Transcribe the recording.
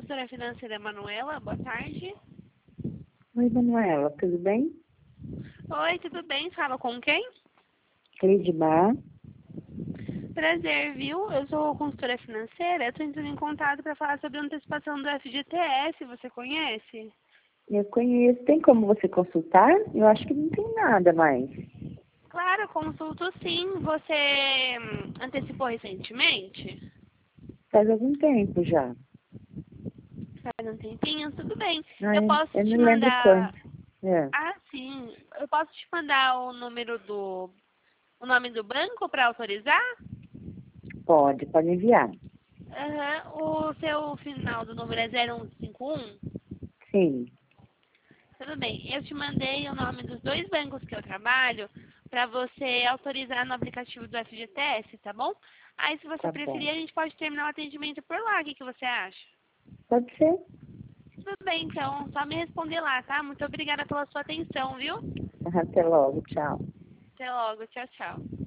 consultora financeira Manuela, boa tarde. Oi, Manuela, tudo bem? Oi, tudo bem? Fala com quem? Cleidmar. Prazer, viu? Eu sou consultora financeira, estou entrando em contato para falar sobre a antecipação do FGTS, você conhece? Eu conheço. Tem como você consultar? Eu acho que não tem nada mais. Claro, consulto sim. Você antecipou recentemente? Faz algum tempo já. Faz um tempinho? Tudo bem. Eu Ai, posso eu te não lembro mandar... quando. É, Ah, sim. Eu posso te mandar o nome do banco para autorizar? pode enviar. Aham. O seu final do número é 0151? Sim, Tudo bem. Eu te mandei o nome dos dois bancos que eu trabalho para você autorizar no aplicativo do FGTS, tá bom? Aí, se você tá bom. preferir, a gente pode terminar o atendimento por lá. O que você acha? Pode ser? Tudo bem, então. Só me responder lá, tá? Muito obrigada pela sua atenção, viu? Até logo, tchau. Até logo. Tchau, tchau.